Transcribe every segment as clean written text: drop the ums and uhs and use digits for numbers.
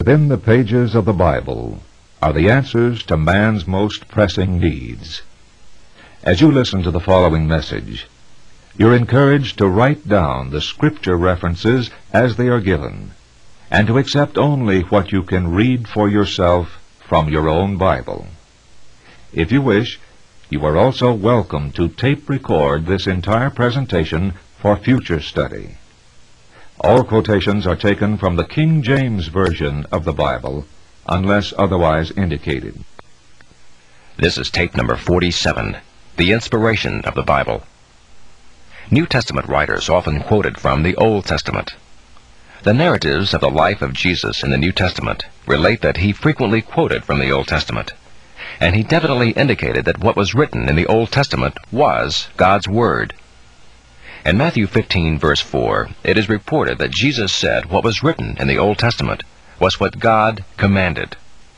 Within the pages of the Bible are the answers to man's most pressing needs. As you listen to the following message, you're encouraged to write down the Scripture references as they are given, and to accept only what you can read for yourself from your own Bible. If you wish, you are also welcome to tape record this entire presentation for future study. All quotations are taken from the King James Version of the Bible, unless otherwise indicated. This is tape number 47, The Inspiration of the Bible. New Testament writers often quoted from the Old Testament. The narratives of the life of Jesus in the New Testament relate that he frequently quoted from the Old Testament, and he definitely indicated that what was written in the Old Testament was God's Word. In Matthew 15, verse 4, it is reported that Jesus said what was written in the Old Testament was what God commanded.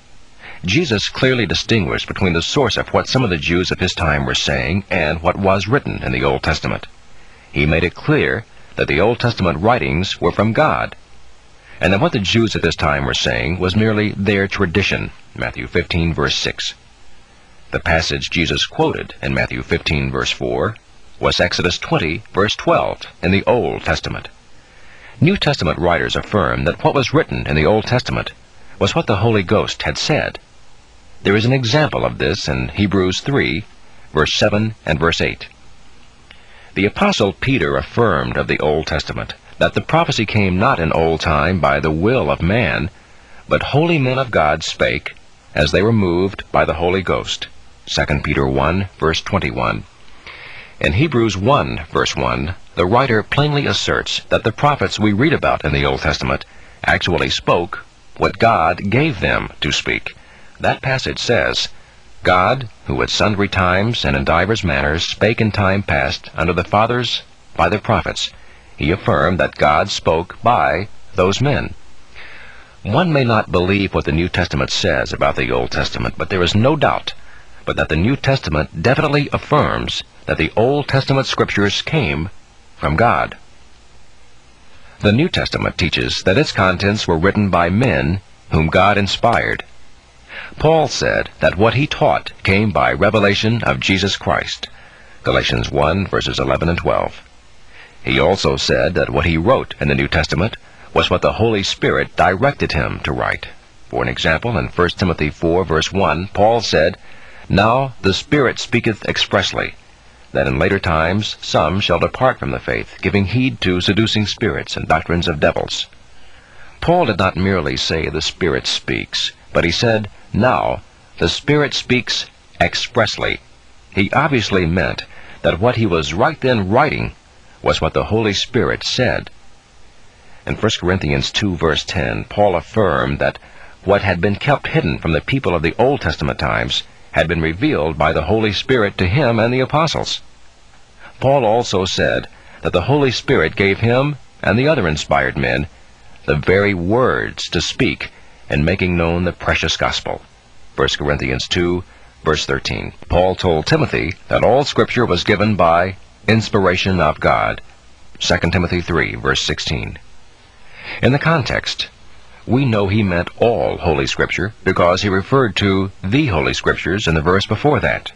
Jesus clearly distinguished between the source of what some of the Jews of his time were saying and what was written in the Old Testament. He made it clear that the Old Testament writings were from God, and that what the Jews of his time were saying was merely their tradition. Matthew 15, verse 6. The passage Jesus quoted in Matthew 15, verse 4, was Exodus 20, verse 12 in the Old Testament. New Testament writers affirm that what was written in the Old Testament was what the Holy Ghost had said. There is an example of this in Hebrews 3, verse 7 and verse 8. The Apostle Peter affirmed of the Old Testament that the prophecy came not in old time by the will of man, but holy men of God spake, as they were moved by the Holy Ghost. 2 Peter 1, verse 21. In Hebrews 1, verse 1, the writer plainly asserts that the prophets we read about in the Old Testament actually spoke what God gave them to speak. That passage says, God, who at sundry times and in divers manners spake in time past unto the fathers by the prophets, he affirmed that God spoke by those men. One may not believe what the New Testament says about the Old Testament, but there is no doubt but that the New Testament definitely affirms that the Old Testament Scriptures came from God. The New Testament teaches that its contents were written by men whom God inspired. Paul said that what he taught came by revelation of Jesus Christ. Galatians 1, verses 11 and 12. He also said that what he wrote in the New Testament was what the Holy Spirit directed him to write. For an example, in 1 Timothy 4, verse 1, Paul said, Now the Spirit speaketh expressly, that in later times some shall depart from the faith, giving heed to seducing spirits and doctrines of devils. Paul did not merely say the Spirit speaks, but he said, Now the Spirit speaks expressly. He obviously meant that what he was right then writing was what the Holy Spirit said. In 1 Corinthians 2, verse 10, Paul affirmed that what had been kept hidden from the people of the Old Testament times had been revealed by the Holy Spirit to him and the apostles. Paul also said that the Holy Spirit gave him and the other inspired men the very words to speak in making known the precious gospel. 1 Corinthians 2, verse 13. Paul told Timothy that all Scripture was given by inspiration of God. 2 Timothy 3, verse 16. In the context, we know he meant all Holy Scripture because he referred to the Holy Scriptures in the verse before that.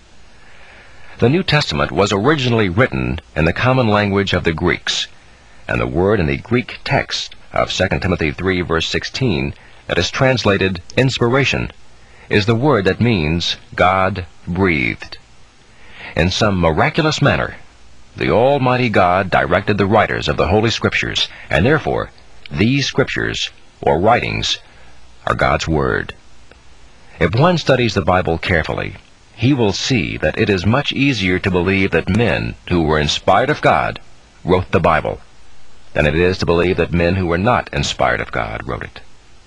The New Testament was originally written in the common language of the Greeks, and the word in the Greek text of 2 Timothy 3, verse 16, that is translated inspiration, is the word that means God breathed. In some miraculous manner, the Almighty God directed the writers of the Holy Scriptures, and therefore these Scriptures or writings are God's Word. If one studies the Bible carefully, he will see that it is much easier to believe that men who were inspired of God wrote the Bible than it is to believe that men who were not inspired of God wrote it.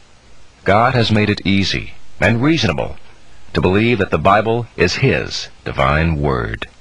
God has made it easy and reasonable to believe that the Bible is His divine Word.